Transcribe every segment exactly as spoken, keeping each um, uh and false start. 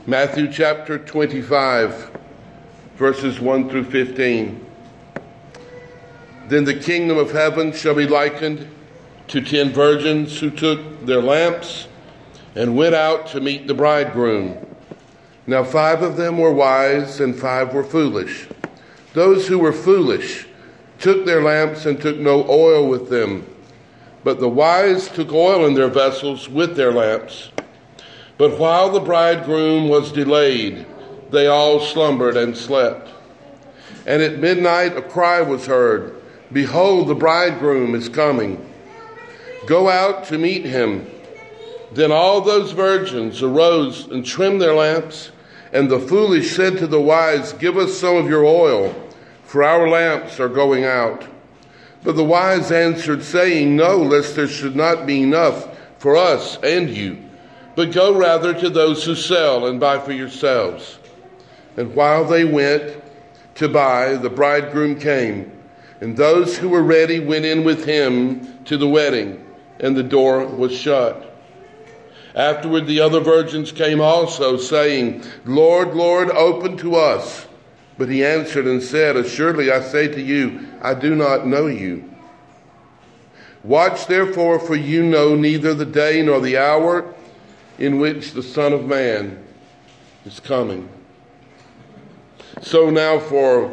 Matthew chapter twenty-five, verses one through fifteen. Then the kingdom of heaven shall be likened to ten virgins who took their lamps and went out to meet the bridegroom. Now five of them were wise and five were foolish. Those who were foolish took their lamps and took no oil with them. But the wise took oil in their vessels with their lamps. But while the bridegroom was delayed, they all slumbered and slept. And at midnight a cry was heard, "Behold, the bridegroom is coming. Go out to meet him." Then all those virgins arose and trimmed their lamps. And the foolish said to the wise, "Give us some of your oil, for our lamps are going out." But the wise answered, saying, "No, lest there should not be enough for us and you. But go rather to those who sell and buy for yourselves." And while they went to buy, the bridegroom came, and those who were ready went in with him to the wedding, and the door was shut. Afterward the other virgins came also, saying, "Lord, Lord, open to us." But he answered and said, "Assuredly I say to you, I do not know you. Watch therefore, for you know neither the day nor the hour in which the Son of Man is coming." So now for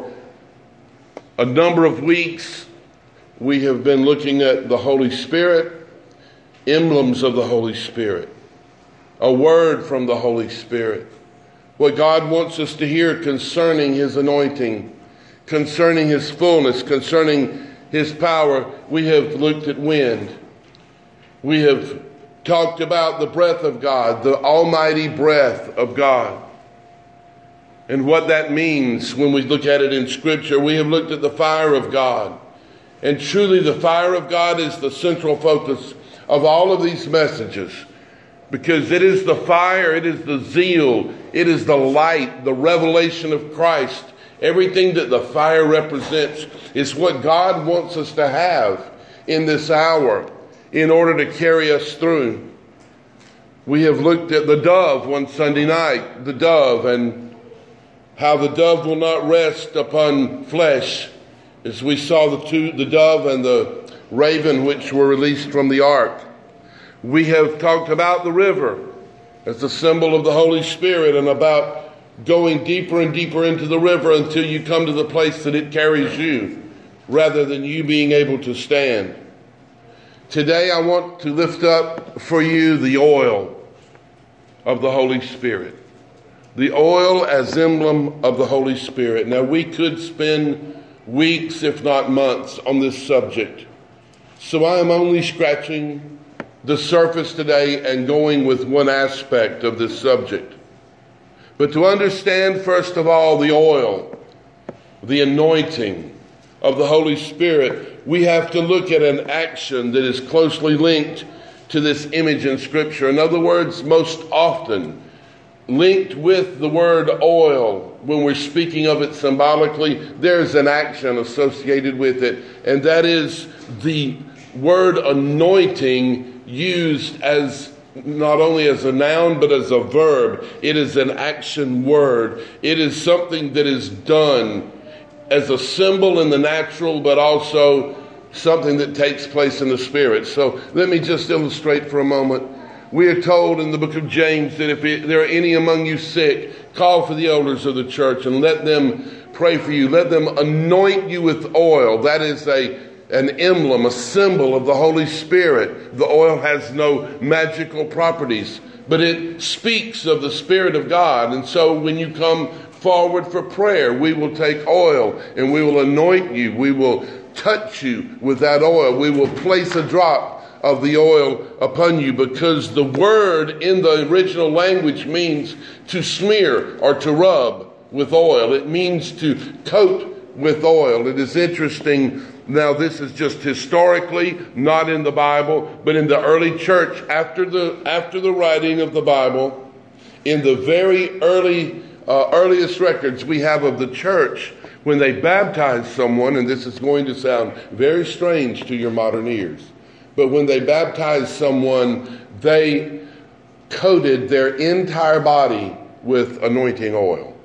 a number of weeks, we have been looking at the Holy Spirit, emblems of the Holy Spirit, a word from the Holy Spirit, what God wants us to hear concerning his anointing, concerning his fullness, concerning his power. We have looked at wind. We have talked about the breath of God, the almighty breath of God, and what that means when we look at it in Scripture. We have looked at the fire of God, and truly the fire of God is the central focus of all of these messages, because it is the fire, it is the zeal, it is the light, the revelation of Christ. Everything that the fire represents is what God wants us to have in this hour in order to carry us through. We have looked at the dove one Sunday night, the dove, and how the dove will not rest upon flesh, as we saw the two, the dove and the raven which were released from the ark. We have talked about the river as a symbol of the Holy Spirit, and about going deeper and deeper into the river until you come to the place that it carries you, rather than you being able to stand. Today I want to lift up for you the oil of the Holy Spirit. The oil as emblem of the Holy Spirit. Now we could spend weeks, if not months, on this subject. So I am only scratching the surface today and going with one aspect of this subject. But to understand, first of all, the oil, the anointing of the Holy Spirit, we have to look at an action that is closely linked to this image in Scripture. In other words, most often linked with the word oil, when we're speaking of it symbolically, there's an action associated with it, and that is the word anointing, used as not only as a noun but as a verb. It is an action word. It is something that is done as a symbol in the natural, but also something that takes place in the spirit. So let me just illustrate for a moment. We are told in the book of James that if it, there are any among you sick, call for the elders of the church and let them pray for you. Let them anoint you with oil. That is a an emblem, a symbol of the Holy Spirit. The oil has no magical properties, but it speaks of the Spirit of God. And so when you come forward for prayer, we will take oil and we will anoint you. We will touch you with that oil. We will place a drop of the oil upon you, because the word in the original language means to smear or to rub with oil. It means to coat with oil. It is interesting. Now, this is just historically, not in the Bible, but in the early church, after the after the writing of the Bible, in the very early uh, earliest records we have of the church, when they baptized someone, and this is going to sound very strange to your modern ears, but when they baptized someone, they coated their entire body with anointing oil.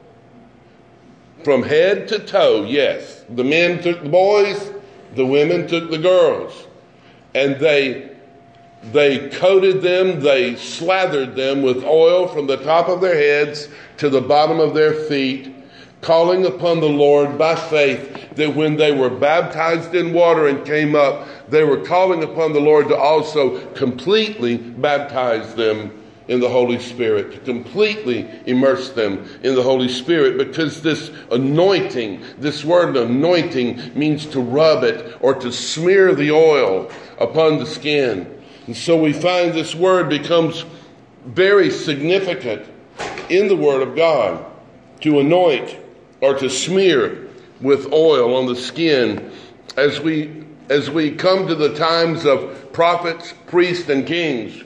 From head to toe, yes. The men took the boys, the women took the girls. And they they coated them, they slathered them with oil from the top of their heads to the bottom of their feet, calling upon the Lord by faith that when they were baptized in water and came up, they were calling upon the Lord to also completely baptize them in the Holy Spirit, to completely immerse them in the Holy Spirit, because this anointing, this word anointing, means to rub it or to smear the oil upon the skin. And so we find this word becomes very significant in the Word of God, to anoint or to smear with oil on the skin. As we as we come to the times of prophets, priests, and kings,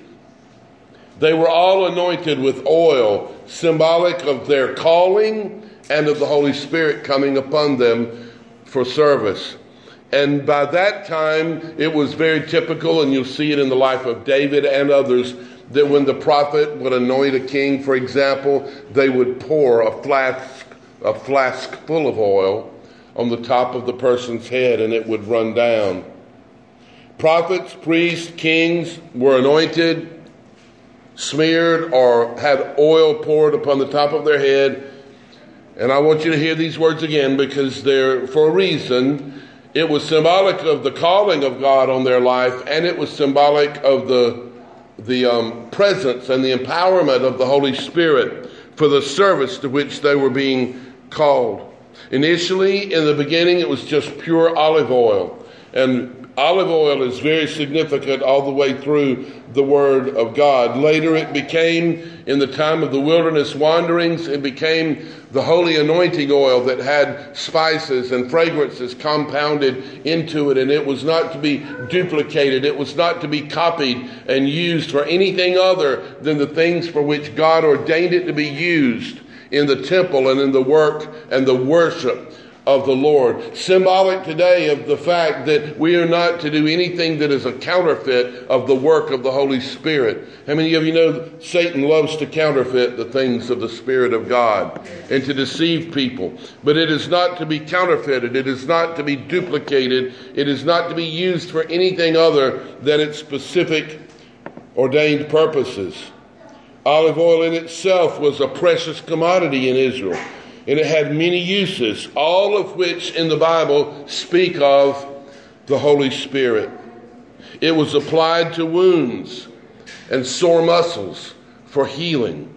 they were all anointed with oil, symbolic of their calling and of the Holy Spirit coming upon them for service. And by that time, it was very typical, and you'll see it in the life of David and others, that when the prophet would anoint a king, for example, they would pour a flask, a flask full of oil on the top of the person's head, and it would run down. Prophets, priests, kings were anointed, smeared, or had oil poured upon the top of their head. And I want you to hear these words again, because they're for a reason. It was symbolic of the calling of God on their life, and it was symbolic of the the um, presence and the empowerment of the Holy Spirit for the service to which they were being called. Initially, in the beginning, it was just pure olive oil. And olive oil is very significant all the way through the Word of God. Later it became, in the time of the wilderness wanderings, it became the holy anointing oil that had spices and fragrances compounded into it, and it was not to be duplicated. It was not to be copied and used for anything other than the things for which God ordained it to be used in the temple and in the work and the worship of the Lord. Symbolic today of the fact that we are not to do anything that is a counterfeit of the work of the Holy Spirit. How many of you know Satan loves to counterfeit the things of the Spirit of God and to deceive people? But it is not to be counterfeited. It is not to be duplicated. It is not to be used for anything other than its specific ordained purposes. Olive oil in itself was a precious commodity in Israel. And it had many uses, all of which in the Bible speak of the Holy Spirit. It was applied to wounds and sore muscles for healing.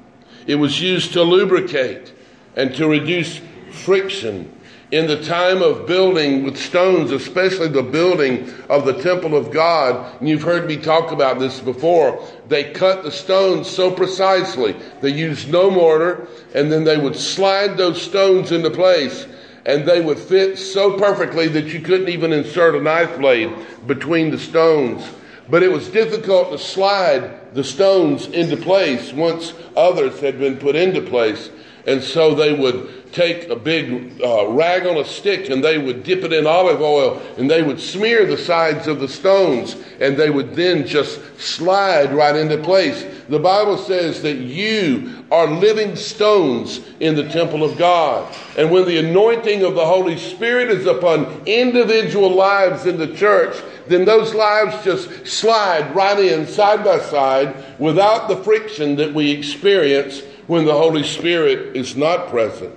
It was used to lubricate and to reduce friction. In the time of building with stones, especially the building of the temple of God, and you've heard me talk about this before, they cut the stones so precisely. They used no mortar, and then they would slide those stones into place, and they would fit so perfectly that you couldn't even insert a knife blade between the stones. But it was difficult to slide the stones into place once others had been put into place. And so they would take a big uh, rag on a stick, and they would dip it in olive oil, and they would smear the sides of the stones, and they would then just slide right into place. The Bible says that you are living stones in the temple of God. And when the anointing of the Holy Spirit is upon individual lives in the church, then those lives just slide right in side by side without the friction that we experience when the Holy Spirit is not present.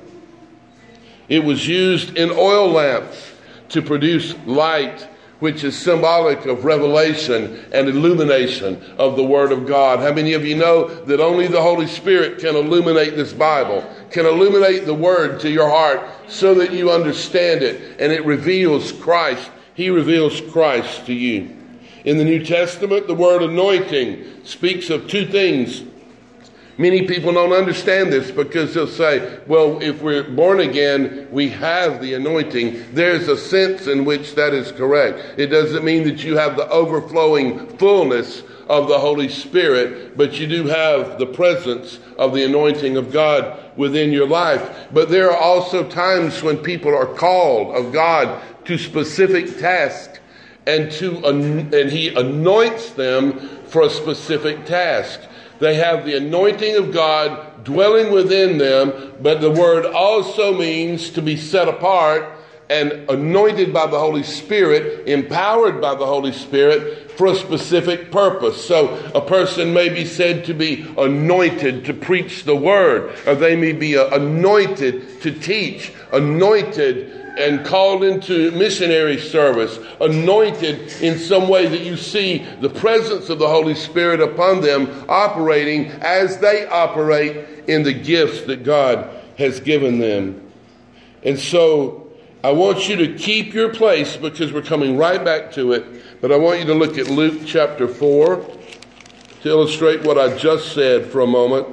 It was used in oil lamps to produce light, which is symbolic of revelation and illumination of the Word of God. How many of you know that only the Holy Spirit can illuminate this Bible, can illuminate the Word to your heart so that you understand it and it reveals Christ. He reveals Christ to you. In the New Testament, the word anointing speaks of two things. Many people don't understand this because they'll say, well, if we're born again, we have the anointing. There's a sense in which that is correct. It doesn't mean that you have the overflowing fullness of the Holy Spirit, but you do have the presence of the anointing of God within your life. But there are also times when people are called of God to specific tasks, and to and He anoints them for a specific task. They have the anointing of God dwelling within them, but the word also means to be set apart and anointed by the Holy Spirit, empowered by the Holy Spirit for a specific purpose. So a person may be said to be anointed to preach the word, or they may be anointed to teach, anointed and called into missionary service, anointed in some way that you see the presence of the Holy Spirit upon them operating as they operate in the gifts that God has given them. And so I want you to keep your place because we're coming right back to it. But I want you to look at Luke chapter four to illustrate what I just said for a moment.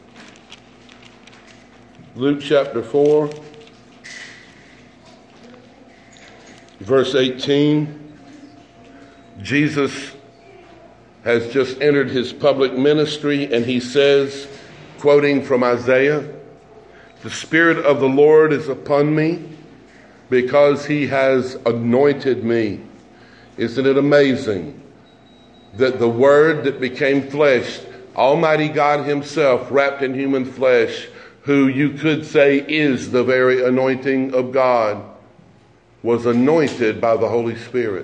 Luke chapter four, verse eighteen. Jesus has just entered his public ministry, and he says, quoting from Isaiah, "The Spirit of the Lord is upon me, because he has anointed me." Isn't it amazing that the Word that became flesh, Almighty God himself wrapped in human flesh, who you could say is the very anointing of God, was anointed by the Holy Spirit?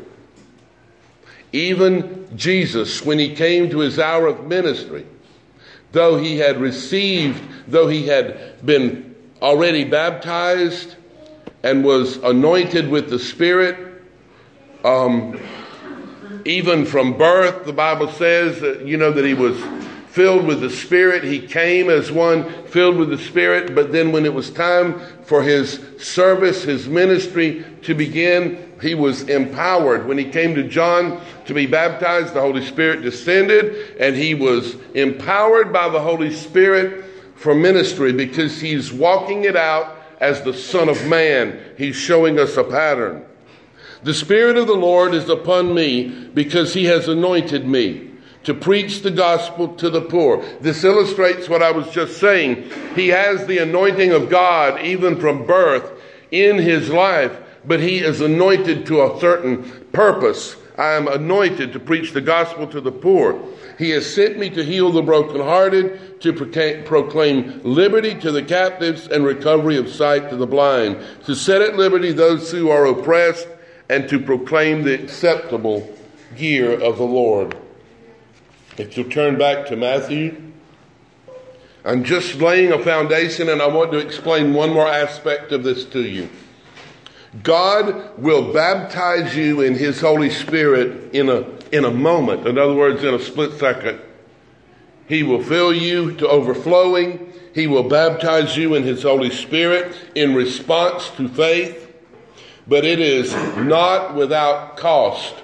Even Jesus, when he came to his hour of ministry, though he had received, though he had been already baptized and was anointed with the Spirit, um, even from birth, the Bible says that, you know, that he was filled with the Spirit. He came as one filled with the Spirit, but then when it was time for his service, his ministry to begin, he was empowered. When he came to John to be baptized, the Holy Spirit descended, and he was empowered by the Holy Spirit for ministry because he's walking it out as the Son of Man. He's showing us a pattern. "The Spirit of the Lord is upon me because he has anointed me to preach the gospel to the poor." This illustrates what I was just saying. He has the anointing of God even from birth in his life, but he is anointed to a certain purpose. I am anointed to preach the gospel to the poor. He has sent me to heal the brokenhearted, to proclaim liberty to the captives and recovery of sight to the blind, to set at liberty those who are oppressed, and to proclaim the acceptable year of the Lord. If you'll turn back to Matthew, I'm just laying a foundation, and I want to explain one more aspect of this to you. God will baptize you in his Holy Spirit in a in a moment. In other words, in a split second. He will fill you to overflowing. He will baptize you in his Holy Spirit in response to faith. But it is not without cost.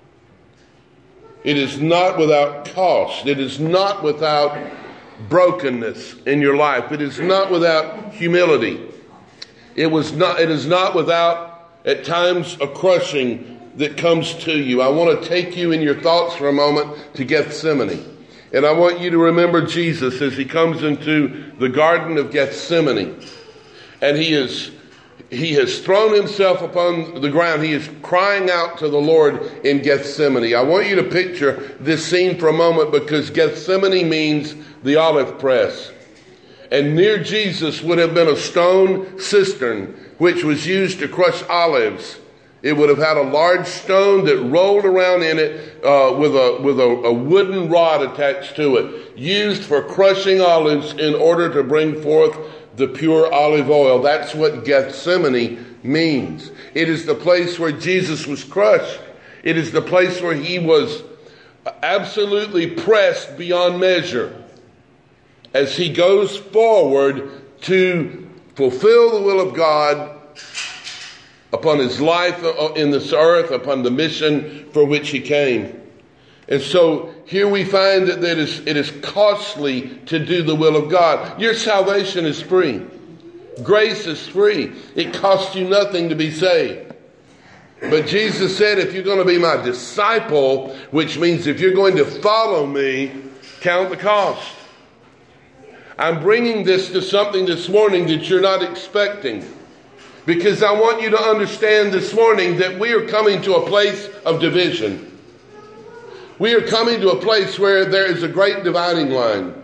It is not without cost. It is not without brokenness in your life. It is not without humility. It was not, it is not without, at times, a crushing that comes to you. I want to take you in your thoughts for a moment to Gethsemane. And I want you to remember Jesus as he comes into the Garden of Gethsemane. And he is, he has thrown himself upon the ground. He is crying out to the Lord in Gethsemane. I want you to picture this scene for a moment, because Gethsemane means the olive press. And near Jesus would have been a stone cistern, which was used to crush olives. It would have had a large stone that rolled around in it uh, with a with a, a wooden rod attached to it, used for crushing olives in order to bring forth the pure olive oil. That's what Gethsemane means. It is the place where Jesus was crushed. It is the place where he was absolutely pressed beyond measure as he goes forward to fulfill the will of God upon his life in this earth, upon the mission for which he came. And so here we find that it is, it is costly to do the will of God. Your salvation is free. Grace is free. It costs you nothing to be saved. But Jesus said, if you're going to be my disciple, which means if you're going to follow me, count the cost. I'm bringing this to something this morning that you're not expecting, because I want you to understand this morning that we are coming to a place of division. We are coming to a place where there is a great dividing line.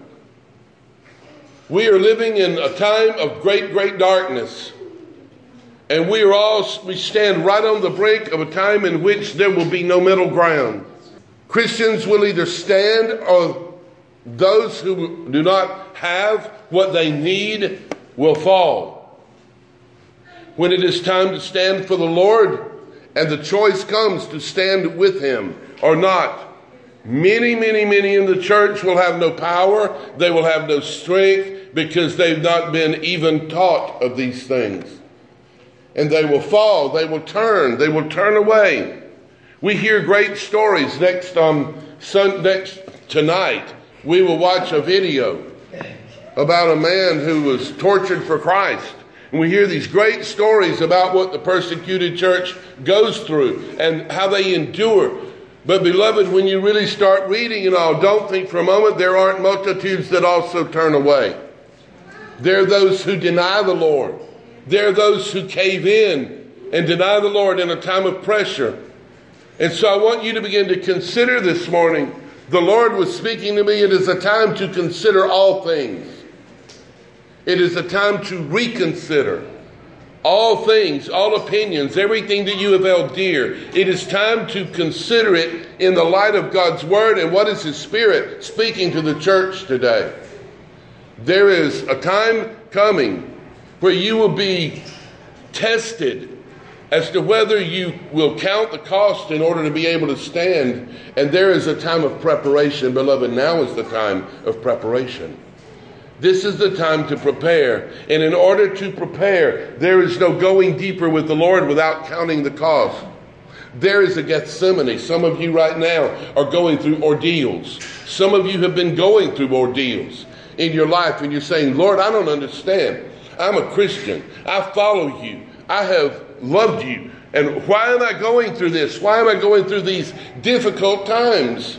We are living in a time of great, great darkness. And we are all, we stand right on the brink of a time in which there will be no middle ground. Christians will either stand, or those who do not have what they need will fall. When it is time to stand for the Lord, and the choice comes to stand with Him or not, many, many, many in the church will have no power. They will have no strength because they've not been even taught of these things. And they will fall. They will turn. They will turn away. We hear great stories. Next, um, sun, next tonight, we will watch a video about a man who was tortured for Christ. And we hear these great stories about what the persecuted church goes through and how they endure. But beloved, when you really start reading and all, don't think for a moment there aren't multitudes that also turn away. There are those who deny the Lord. There are those who cave in and deny the Lord in a time of pressure. And so I want you to begin to consider this morning. The Lord was speaking to me. It is a time to consider all things. It is a time to reconsider all things, all opinions, everything that you have held dear. It is time to consider it in the light of God's Word and what is His Spirit speaking to the church today. There is a time coming where you will be tested as to whether you will count the cost in order to be able to stand. And there is a time of preparation, beloved. Now is the time of preparation. This is the time to prepare. And in order to prepare, there is no going deeper with the Lord without counting the cost. There is a Gethsemane. Some of you right now are going through ordeals. Some of you have been going through ordeals in your life, and you're saying, Lord, I don't understand. I'm a Christian. I follow you. I have loved you. And why am I going through this? Why am I going through these difficult times?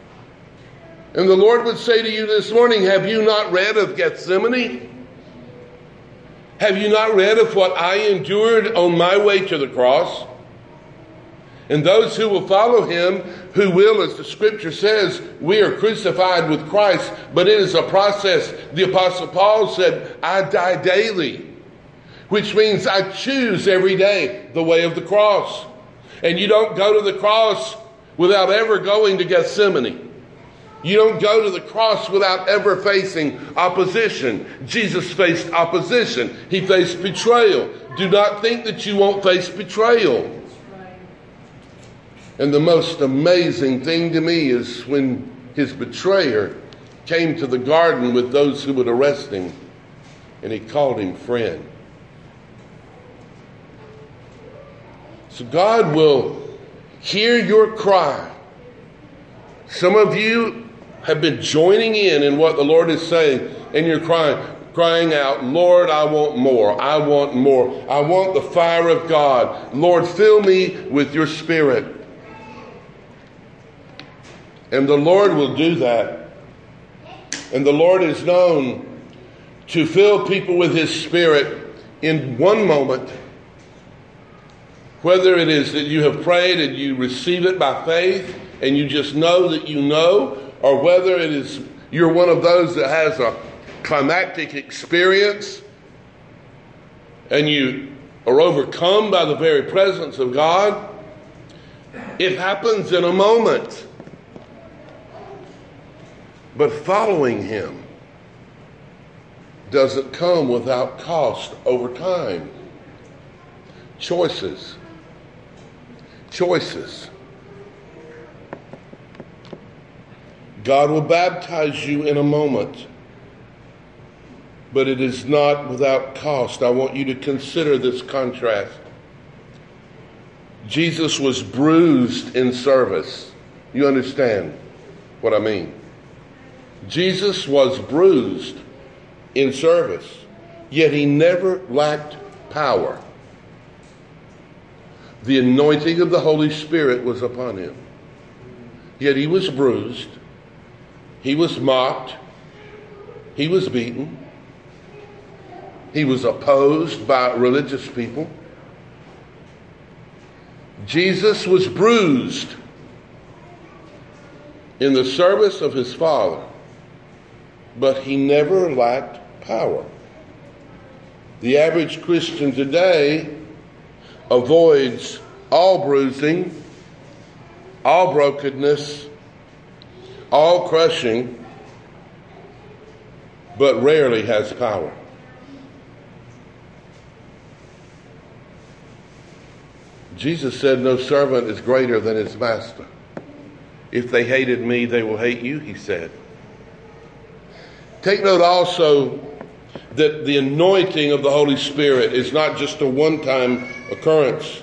And the Lord would say to you this morning, have you not read of Gethsemane? Have you not read of what I endured on my way to the cross? And those who will follow Him, who will, as the Scripture says, we are crucified with Christ, but it is a process. The Apostle Paul said, I die daily, which means I choose every day the way of the cross. And you don't go to the cross without ever going to Gethsemane. You don't go to the cross without ever facing opposition. Jesus faced opposition. He faced betrayal. Do not think that you won't face betrayal. And the most amazing thing to me is when his betrayer came to the garden with those who would arrest him, and he called him friend. So God will hear your cry. Some of you have been joining in in what the Lord is saying, and you're crying, crying out, Lord, I want more. I want more. I want the fire of God. Lord, fill me with your Spirit. And the Lord will do that. And the Lord is known to fill people with His Spirit in one moment. Whether it is that you have prayed and you receive it by faith and you just know that you know, or whether it is you're one of those that has a climactic experience and you are overcome by the very presence of God. It happens in a moment. But following Him doesn't come without cost over time. Choices. Choices. God will baptize you in a moment, but it is not without cost. I want you to consider this contrast. Jesus was bruised in service. You understand what I mean? Jesus was bruised in service, yet He never lacked power. The anointing of the Holy Spirit was upon Him. Yet He was bruised. He was mocked. He was beaten. He was opposed by religious people. Jesus was bruised. in the service of his Father, but he never lacked power. The average Christian today avoids all bruising, all brokenness, all crushing, but rarely has power. Jesus said, no servant is greater than his master. If they hated me, they will hate you, he said. Take note also that the anointing of the Holy Spirit is not just a one-time occurrence.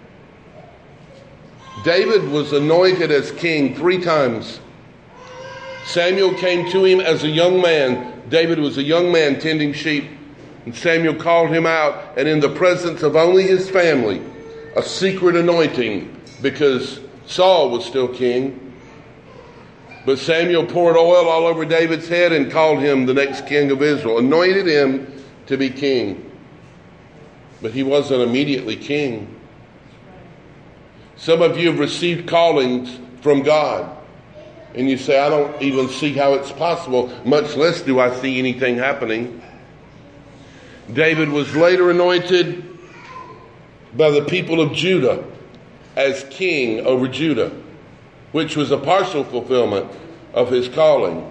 David was anointed as king three times. Samuel came to him as a young man. David was a young man tending sheep. And Samuel called him out, and in the presence of only his family, a secret anointing, because Saul was still king. But Samuel poured oil all over David's head and called him the next king of Israel, anointed him to be king. But he wasn't immediately king. Some of you have received callings from God, and you say, I don't even see how it's possible, much less do I see anything happening. David was later anointed by the people of Judah as king over Judah, which was a partial fulfillment of his calling.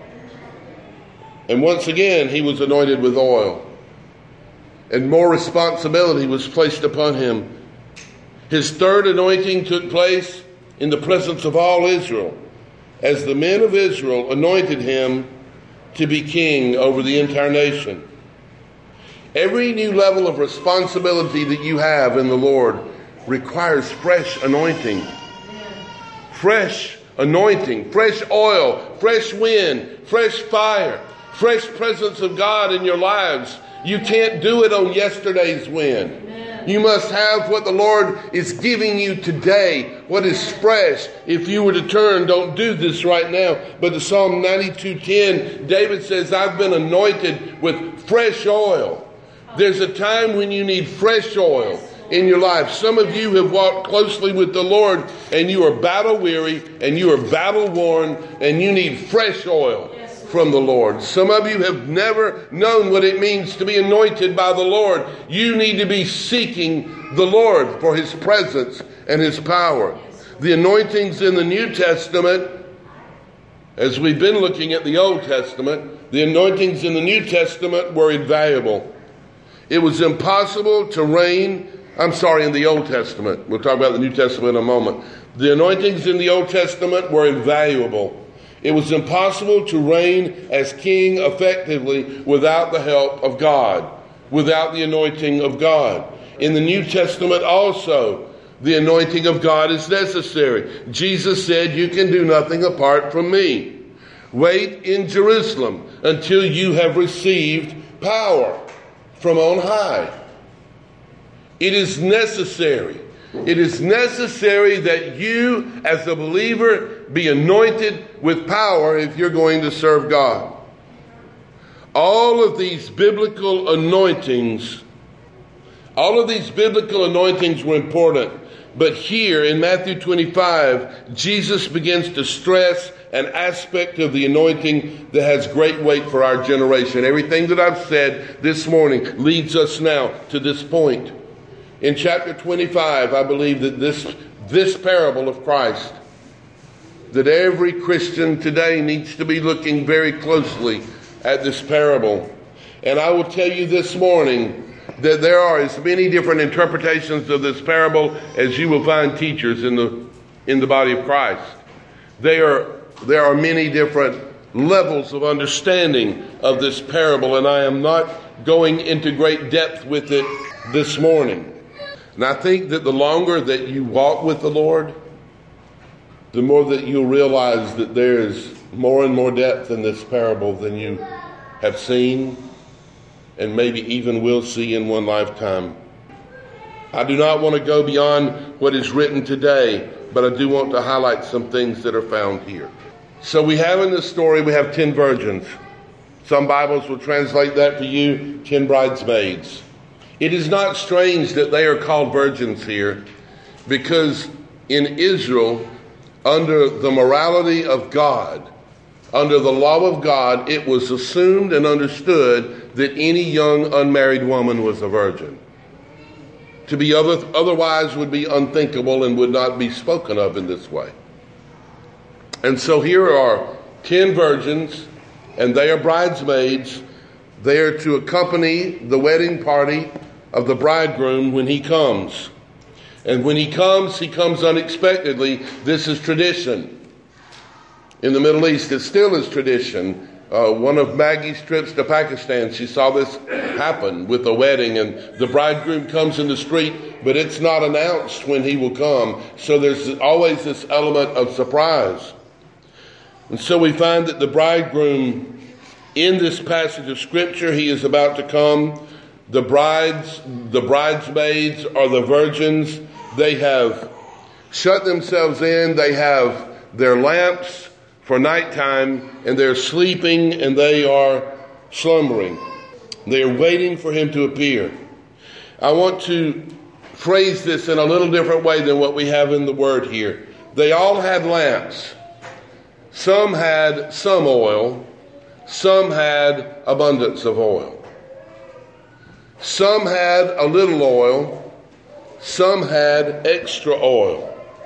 And once again, he was anointed with oil, and more responsibility was placed upon him. His third anointing took place in the presence of all Israel, as the men of Israel anointed him to be king over the entire nation. Every new level of responsibility that you have in the Lord requires fresh anointing. Fresh anointing, fresh oil, fresh wind, fresh fire, fresh presence of God in your lives. You can't do it on yesterday's wind. Amen. You must have what the Lord is giving you today, what is fresh. If you were to turn, don't do this right now, but the Psalm ninety-two ten, David says, I've been anointed with fresh oil. There's a time when you need fresh oil in your life. Some of you have walked closely with the Lord, and you are battle weary, and you are battle worn, and you need fresh oil from the Lord. Some of you have never known what it means to be anointed by the Lord. You need to be seeking the Lord for his presence and his power. The anointings in the New Testament, as we've been looking at the Old Testament, the anointings in the New Testament were invaluable. It was impossible to reign, I'm sorry, in the Old Testament. We'll talk about the New Testament in a moment. The anointings in the Old Testament were invaluable. It was impossible to reign as king effectively without the help of God, without the anointing of God. In the New Testament also, the anointing of God is necessary. Jesus said, you can do nothing apart from me. Wait in Jerusalem until you have received power from on high. It is necessary. It is necessary that you, as a believer, be anointed with power if you're going to serve God. All of these biblical anointings, all of these biblical anointings were important. But here in Matthew twenty-five, Jesus begins to stress an aspect of the anointing that has great weight for our generation. Everything that I've said this morning leads us now to this point. In chapter twenty-five, I believe that this, this parable of Christ, that every Christian today needs to be looking very closely at this parable. And I will tell you this morning that there are as many different interpretations of this parable as you will find teachers in the in the body of Christ. They are, there are many different levels of understanding of this parable, and I am not going into great depth with it this morning. And I think that the longer that you walk with the Lord, the more that you'll realize that there is more and more depth in this parable than you have seen and maybe even will see in one lifetime. I do not want to go beyond what is written today, but I do want to highlight some things that are found here. So we have in this story, we have ten virgins. Some Bibles will translate that for you, ten bridesmaids. It is not strange that they are called virgins here, because in Israel, under the morality of God, under the law of God, it was assumed and understood that any young unmarried woman was a virgin. To be other, otherwise would be unthinkable and would not be spoken of in this way. And so here are ten virgins, and they are bridesmaids. They are to accompany the wedding party of the bridegroom when he comes. And when he comes, he comes unexpectedly. This is tradition. In the Middle East, it still is tradition. Uh, one of Maggie's trips to Pakistan, she saw this happen with a wedding, and the bridegroom comes in the street, but it's not announced when he will come. So there's always this element of surprise. And so we find that the bridegroom, in this passage of Scripture, he is about to come. The brides, the bridesmaids are the virgins. They have shut themselves in. They have their lamps for nighttime, and they're sleeping and they are slumbering. They are waiting for him to appear. I want to phrase this in a little different way than what we have in the word here. They all had lamps. Some had some oil. Some had abundance of oil. Some had a little oil. Some had extra oil.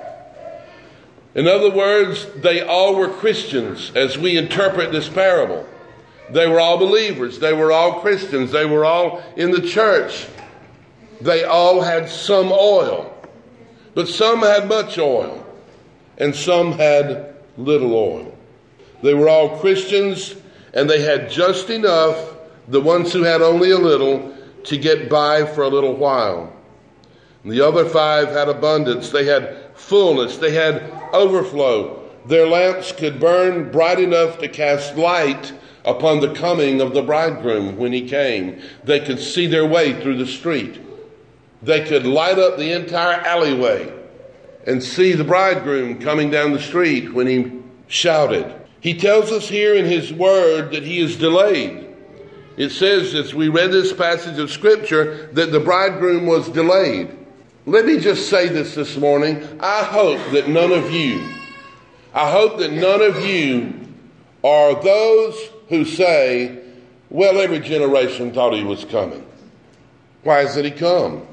In other words, they all were Christians as we interpret this parable. They were all believers. They were all Christians. They were all in the church. They all had some oil. But some had much oil. And some had little oil. They were all Christians, and they had just enough, the ones who had only a little, to get by for a little while. And the other five had abundance. They had fullness. They had overflow. Their lamps could burn bright enough to cast light upon the coming of the bridegroom when he came. They could see their way through the street. They could light up the entire alleyway and see the bridegroom coming down the street when he shouted. He tells us here in his word that he is delayed. It says, as we read this passage of Scripture, that the bridegroom was delayed. Let me just say this this morning. I hope that none of you, I hope that none of you are those who say, well, every generation thought he was coming. Why hasn't he come?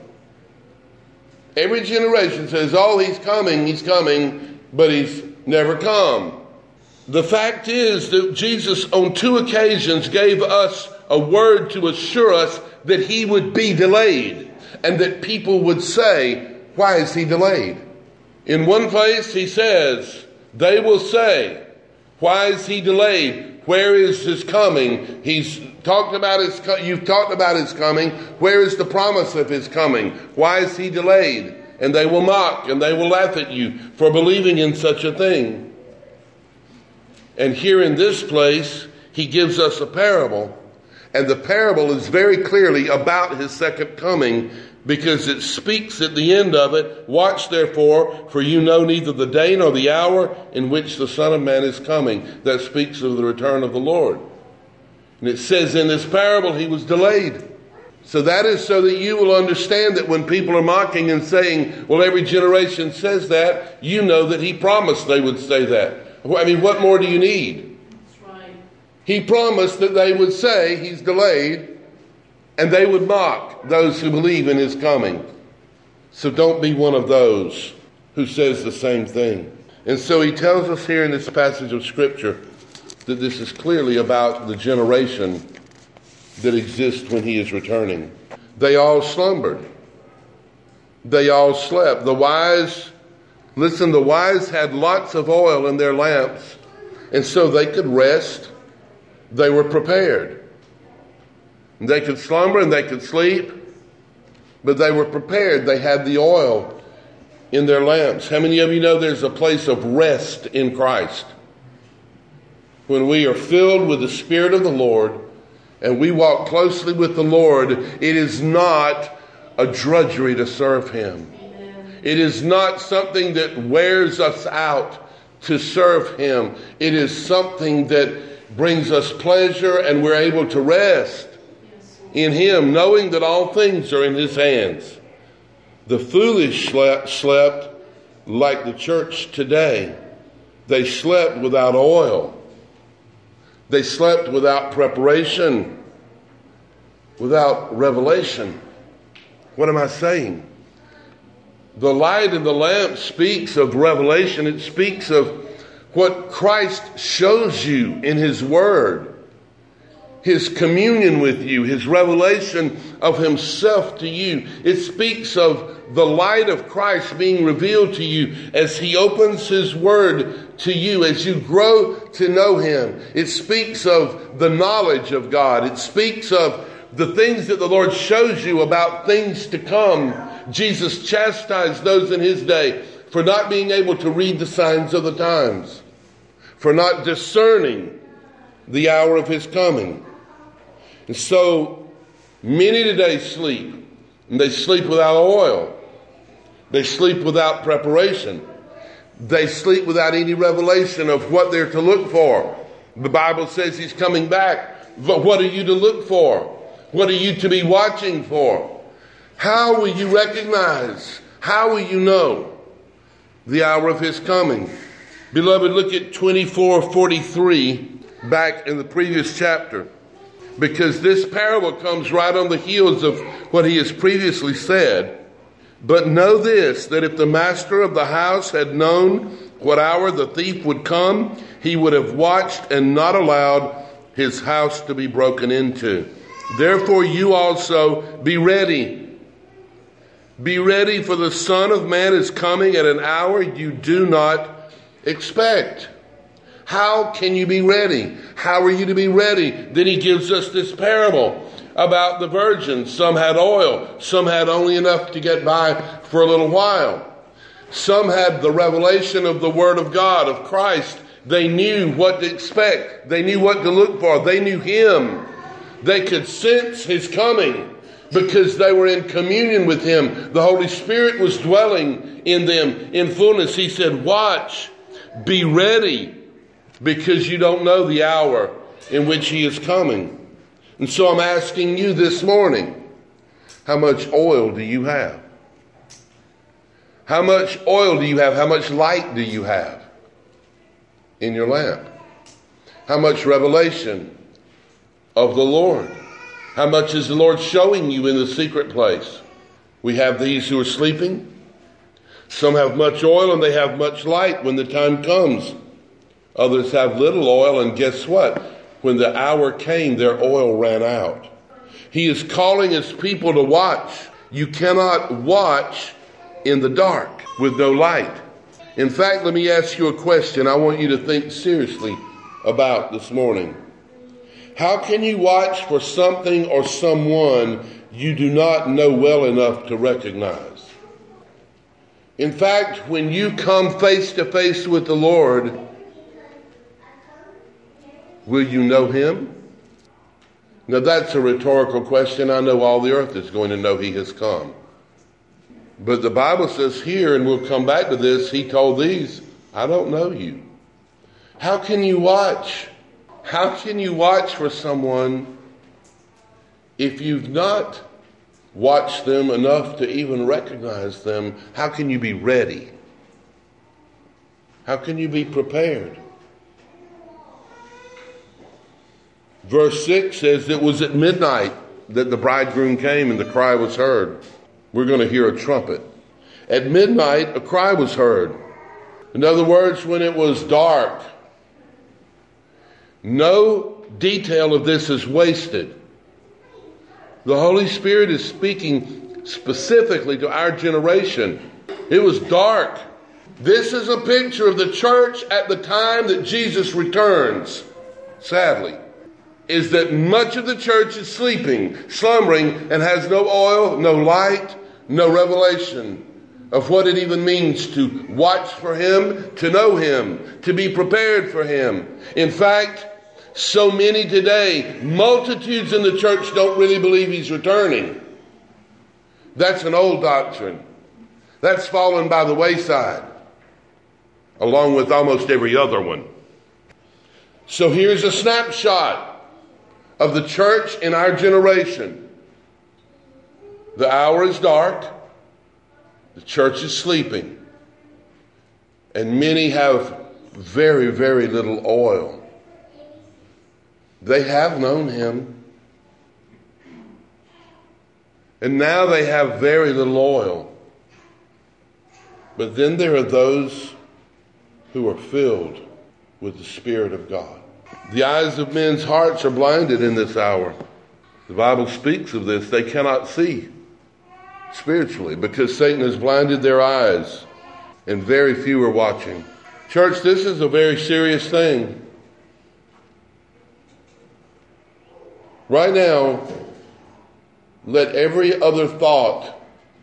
Every generation says, oh, he's coming, he's coming, but he's never come. The fact is that Jesus on two occasions gave us a word to assure us that he would be delayed. And that people would say, why is he delayed? In one place he says, they will say, why is he delayed? Where is his coming? He's talked about his, you've talked about his coming. Where is the promise of his coming? Why is he delayed? And they will mock and they will laugh at you for believing in such a thing. And here in this place, he gives us a parable. And the parable is very clearly about his second coming, because it speaks at the end of it, watch therefore, for you know neither the day nor the hour in which the Son of Man is coming. That speaks of the return of the Lord. And it says in this parable he was delayed. So that is so that you will understand that when people are mocking and saying, well, every generation says that, you know that he promised they would say that. I mean, what more do you need? He promised that they would say he's delayed, and they would mock those who believe in his coming. So don't be one of those who says the same thing. And so he tells us here in this passage of Scripture that this is clearly about the generation that exists when he is returning. They all slumbered. They all slept. The wise, listen, the wise had lots of oil in their lamps, and so they could rest. They were prepared. They could slumber and they could sleep, but they were prepared. They had the oil in their lamps. How many of you know there's a place of rest in Christ? When we are filled with the Spirit of the Lord and we walk closely with the Lord, it is not a drudgery to serve him. Amen. It is not something that wears us out to serve him. It is something that brings us pleasure, and we're able to rest in him, knowing that all things are in his hands. The foolish slept, slept like the church today. They slept without oil. They slept without preparation, without revelation. What am I saying? The light in the lamp speaks of revelation. It speaks of what Christ shows you in His Word, His communion with you, His revelation of Himself to you. It speaks of the light of Christ being revealed to you as He opens His Word to you, as you grow to know Him. It speaks of the knowledge of God. It speaks of the things that the Lord shows you about things to come. Jesus chastised those in His day for not being able to read the signs of the times, for not discerning the hour of His coming. And so many today sleep, and they sleep without oil. They sleep without preparation. They sleep without any revelation of what they're to look for. The Bible says He's coming back. But what are you to look for? What are you to be watching for? How will you recognize? How will you know the hour of His coming? Beloved, look at twenty-four forty-three back in the previous chapter, because this parable comes right on the heels of what He has previously said. But know this, that if the master of the house had known what hour the thief would come, he would have watched and not allowed his house to be broken into. Therefore you also be ready. Be ready, for the Son of Man is coming at an hour you do not expect. How can you be ready? How are you to be ready? Then He gives us this parable about the virgins. Some had oil. Some had only enough to get by for a little while. Some had the revelation of the Word of God, of Christ. They knew what to expect. They knew what to look for. They knew Him. They could sense His coming because they were in communion with Him. The Holy Spirit was dwelling in them in fullness. He said, watch, be ready, because you don't know the hour in which He is coming. And so I'm asking you this morning, how much oil do you have? How much oil do you have? How much light do you have in your lamp? How much revelation of the Lord? How much is the Lord showing you in the secret place? We have these who are sleeping. Some have much oil and they have much light when the time comes. Others have little oil, and guess what? When the hour came, their oil ran out. He is calling His people to watch. You cannot watch in the dark with no light. In fact, let me ask you a question I want you to think seriously about this morning. How can you watch for something or someone you do not know well enough to recognize? In fact, when you come face to face with the Lord, will you know Him? Now that's a rhetorical question. I know all the earth is going to know He has come. But the Bible says here, and we'll come back to this, He told these, I don't know you. How can you watch? How can you watch for someone if you've not watched them enough to even recognize them? How can you be ready? How can you be prepared? Verse six says, it was at midnight that the bridegroom came and the cry was heard. We're going to hear a trumpet. At midnight, a cry was heard. In other words, when it was dark. No detail of this is wasted. The Holy Spirit is speaking specifically to our generation. It was dark. This is a picture of the church at the time that Jesus returns, sadly. Is that much of the church is sleeping, slumbering, and has no oil, no light, no revelation of what it even means to watch for Him, to know Him, to be prepared for Him. In fact, so many today, multitudes in the church don't really believe He's returning. That's an old doctrine. That's fallen by the wayside, along with almost every other one. So here's a snapshot of the church in our generation. The hour is dark. The church is sleeping. And many have very, very little oil. They have known him. And now they have very little oil. But then there are those who are filled with the Spirit of God. The eyes of men's hearts are blinded in this hour. The Bible speaks of this. They cannot see spiritually because Satan has blinded their eyes, and very few are watching. Church, this is a very serious thing. Right now, let every other thought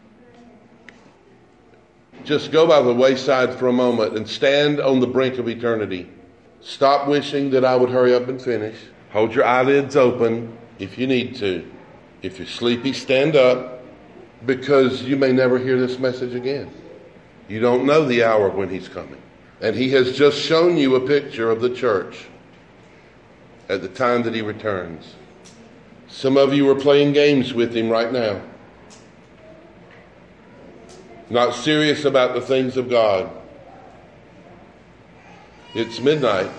just go by the wayside for a moment and stand on the brink of eternity. Stop wishing that I would hurry up and finish. Hold your eyelids open if you need to. If you're sleepy, stand up, because you may never hear this message again. You don't know the hour when he's coming. And he has just shown you a picture of the church at the time that he returns. Some of you are playing games with him right now. Not serious about the things of God. It's midnight.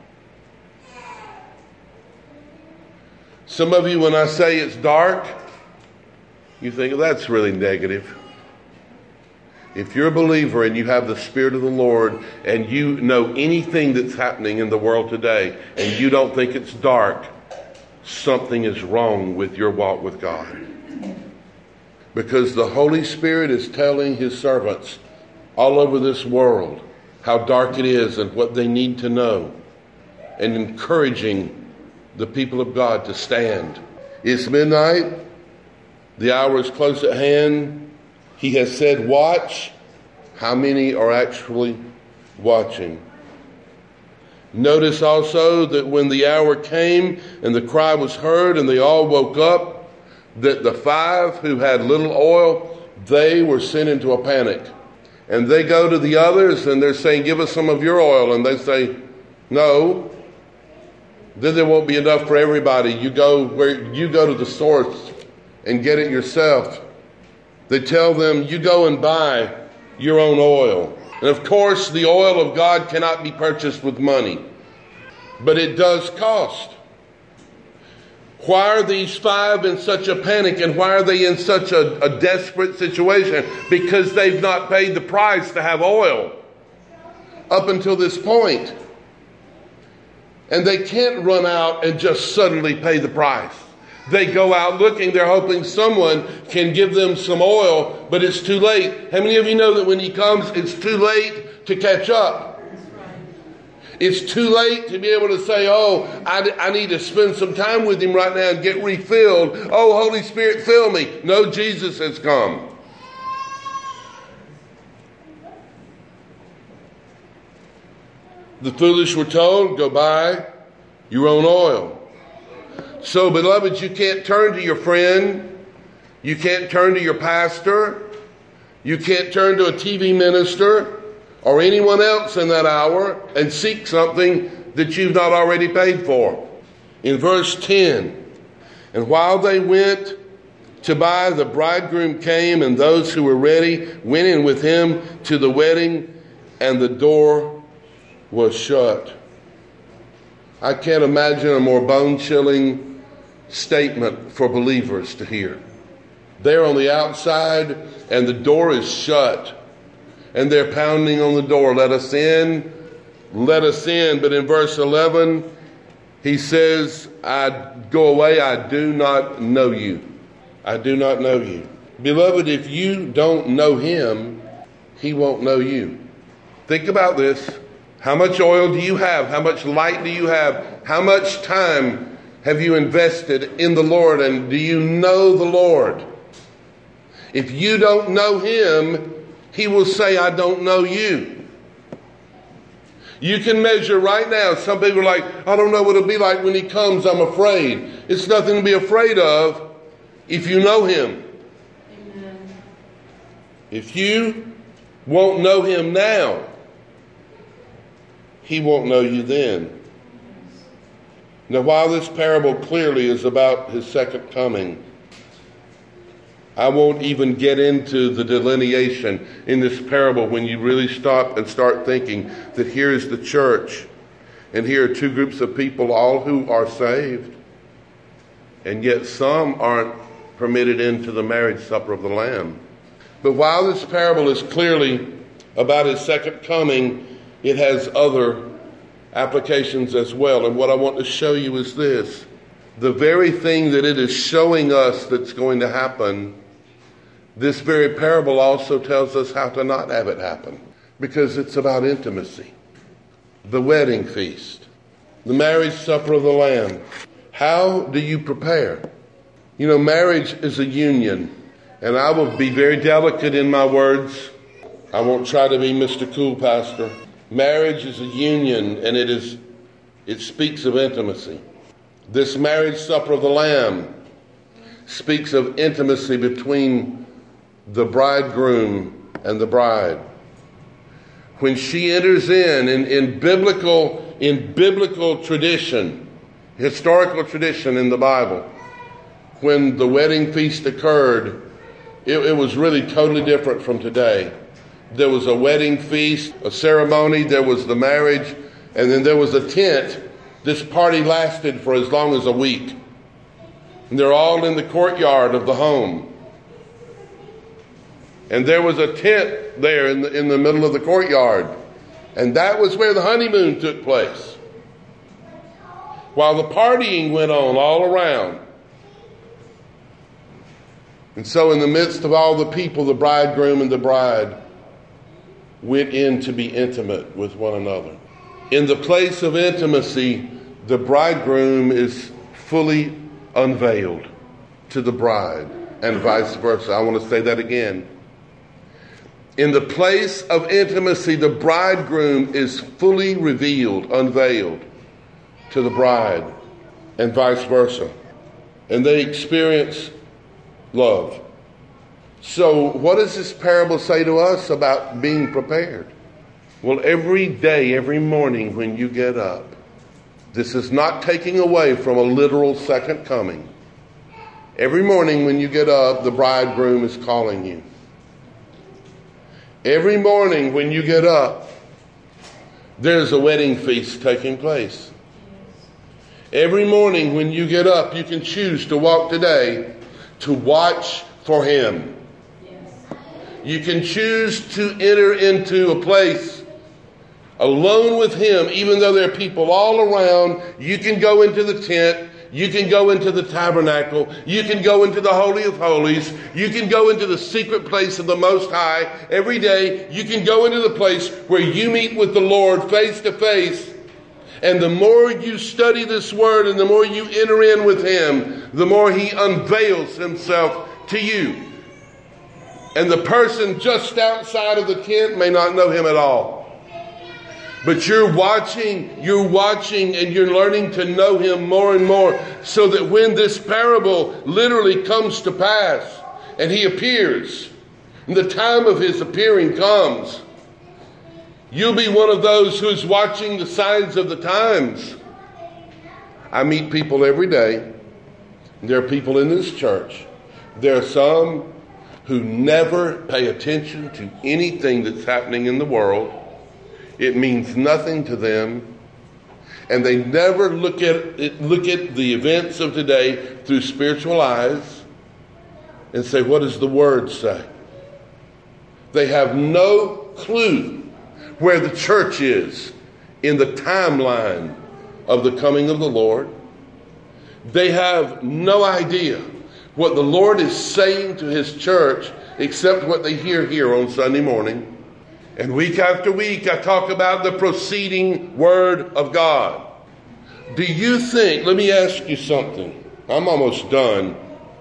Some of you, when I say it's dark, you think, well, that's really negative. If you're a believer and you have the Spirit of the Lord and you know anything that's happening in the world today and you don't think it's dark, something is wrong with your walk with God. Because the Holy Spirit is telling his servants all over this world how dark it is and what they need to know, and encouraging the people of God to stand. It's midnight. The hour is close at hand. He has said, watch. How many are actually watching? Notice also that when the hour came and the cry was heard and they all woke up, that the five who had little oil, they were sent into a panic. And they go to the others and they're saying, give us some of your oil. And they say, no. Then there won't be enough for everybody. You go where you go to the source and get it yourself. They tell them, you go and buy your own oil. And of course, the oil of God cannot be purchased with money. But it does cost. Why are these five in such a panic, and why are they in such a, a desperate situation? Because they've not paid the price to have oil up until this point. And they can't run out and just suddenly pay the price. They go out looking, they're hoping someone can give them some oil, but it's too late. How many of you know that when he comes, it's too late to catch up? It's too late to be able to say, oh, I, I need to spend some time with him right now and get refilled. Oh, Holy Spirit, fill me. No, Jesus has come. The foolish were told, go buy your own oil. So, beloved, you can't turn to your friend. You can't turn to your pastor. You can't turn to a T V minister or anyone else in that hour and seek something that you've not already paid for. In verse ten, and while they went to buy, the bridegroom came, and those who were ready went in with him to the wedding, and the door was shut. I can't imagine a more bone-chilling statement for believers to hear. They're on the outside, and the door is shut. And they're pounding on the door, let us in, let us in. But in verse eleven, he says, I go away, I do not know you. I do not know you. Beloved, if you don't know him, he won't know you. Think about this. How much oil do you have? How much light do you have? How much time have you invested in the Lord? And do you know the Lord? If you don't know him, he will say, I don't know you. You can measure right now. Some people are like, I don't know what it'll be like when he comes. I'm afraid. It's nothing to be afraid of if you know him. Amen. If you won't know him now, he won't know you then. Now, while this parable clearly is about his second coming, I won't even get into the delineation in this parable when you really stop and start thinking that here is the church, and here are two groups of people, all who are saved, and yet some aren't permitted into the marriage supper of the Lamb. But while this parable is clearly about his second coming, it has other applications as well. And what I want to show you is this. The very thing that it is showing us that's going to happen, this very parable also tells us how to not have it happen. Because it's about intimacy. The wedding feast. The marriage supper of the Lamb. How do you prepare? You know, marriage is a union. And I will be very delicate in my words. I won't try to be Mister Cool Pastor. Marriage is a union, and it is it speaks of intimacy. This marriage supper of the Lamb speaks of intimacy between the bridegroom and the bride. When she enters in, in, in biblical, in biblical tradition, historical tradition in the Bible, when the wedding feast occurred, it, it was really totally different from today. There was a wedding feast, a ceremony, there was the marriage, and then there was a tent. This party lasted for as long as a week. And they're all in the courtyard of the home. And there was a tent there in the, in the middle of the courtyard. And that was where the honeymoon took place. While the partying went on all around. And so in the midst of all the people, the bridegroom and the bride went in to be intimate with one another. In the place of intimacy, the bridegroom is fully unveiled to the bride, and vice versa. I want to say that again. In the place of intimacy, the bridegroom is fully revealed, unveiled to the bride, and vice versa. And they experience love. So what does this parable say to us about being prepared? Well, every day, every morning when you get up, this is not taking away from a literal second coming. Every morning when you get up, the bridegroom is calling you. Every morning when you get up, there's a wedding feast taking place. Every morning when you get up, you can choose to walk today to watch for him. You can choose to enter into a place alone with him, even though there are people all around. You can go into the tent. You can go into the tabernacle. You can go into the Holy of Holies. You can go into the secret place of the Most High. Every day, you can go into the place where you meet with the Lord face to face. And the more you study this word and the more you enter in with him, the more he unveils himself to you. And the person just outside of the tent may not know him at all. But you're watching, you're watching, and you're learning to know him more and more, so that when this parable literally comes to pass, and he appears, and the time of his appearing comes, you'll be one of those who is watching the signs of the times. I meet people every day. There are people in this church. There are some who never pay attention to anything that's happening in the world. It means nothing to them. And they never look at it, look at the events of today through spiritual eyes and say, what does the word say? They have no clue where the church is in the timeline of the coming of the Lord. They have no idea what the Lord is saying to his church except what they hear here on Sunday morning. And week after week I talk about the proceeding word of God. Do you think, let me ask you something. I'm almost done.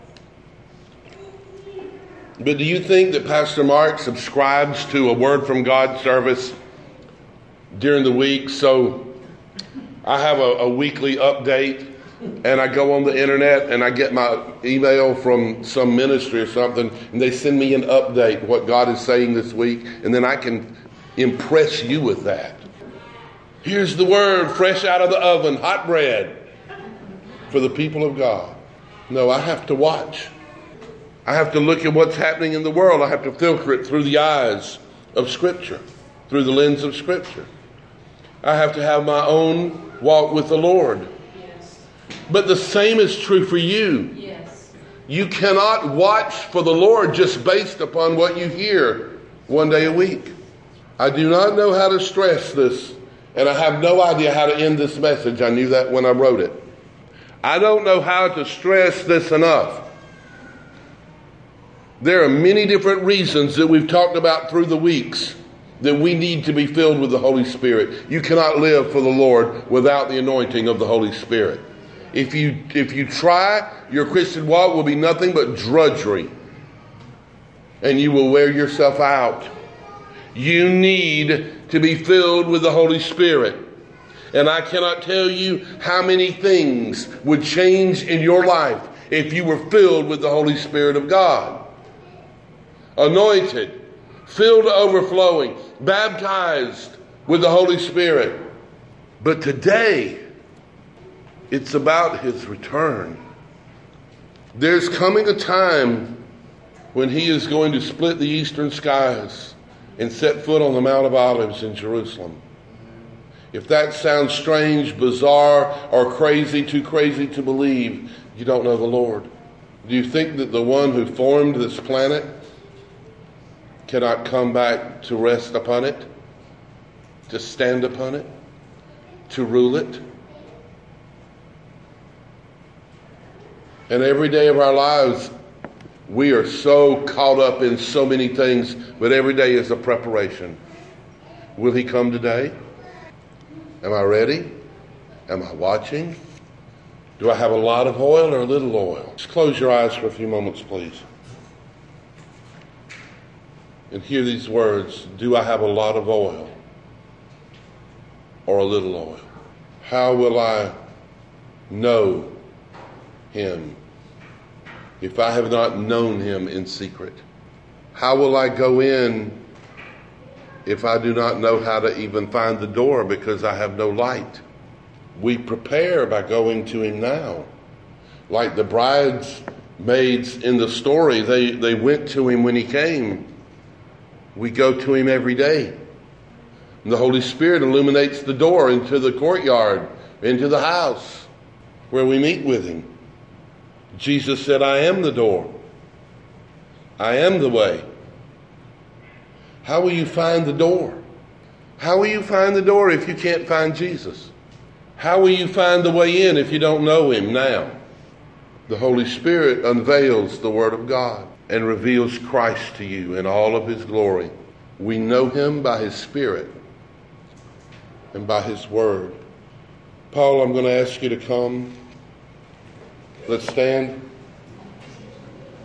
But do you think that Pastor Mark subscribes to a Word from God service during the week? So I have a, a weekly update, and I go on the internet and I get my email from some ministry or something, and they send me an update, what God is saying this week, and then I can impress you with that. Here's the word, fresh out of the oven, hot bread for the people of God. No, I have to watch. I have to look at what's happening in the world. I have to filter it through the eyes of Scripture, through the lens of Scripture. I have to have my own walk with the Lord. Yes. But the same is true for you. Yes. You cannot watch for the Lord just based upon what you hear one day a week. I do not know how to stress this, and I have no idea how to end this message. I knew that when I wrote it. I don't know how to stress this enough. There are many different reasons that we've talked about through the weeks that we need to be filled with the Holy Spirit. You cannot live for the Lord without the anointing of the Holy Spirit. If you if you try, your Christian walk will be nothing but drudgery. And you will wear yourself out. You need to be filled with the Holy Spirit. And I cannot tell you how many things would change in your life if you were filled with the Holy Spirit of God. Anointed, filled to overflowing, baptized with the Holy Spirit. But today, it's about His return. There's coming a time when He is going to split the eastern skies and set foot on the Mount of Olives in Jerusalem. If that sounds strange, bizarre, or crazy, too crazy to believe, you don't know the Lord. Do you think that the one who formed this planet cannot come back to rest upon it, to stand upon it, to rule it? And every day of our lives, we are so caught up in so many things, but every day is a preparation. Will He come today? Am I ready? Am I watching? Do I have a lot of oil or a little oil? Just close your eyes for a few moments, please. And hear these words. Do I have a lot of oil or a little oil? How will I know Him if I have not known Him in secret? How will I go in if I do not know how to even find the door because I have no light? We prepare by going to Him now. Like the bridesmaids in the story, they, they went to Him when He came. We go to Him every day. And the Holy Spirit illuminates the door into the courtyard, into the house where we meet with Him. Jesus said, I am the door. I am the way. How will you find the door? How will you find the door if you can't find Jesus? How will you find the way in if you don't know Him now? The Holy Spirit unveils the Word of God and reveals Christ to you in all of His glory. We know Him by His Spirit and by His Word. Paul, I'm going to ask you to come. Let's stand.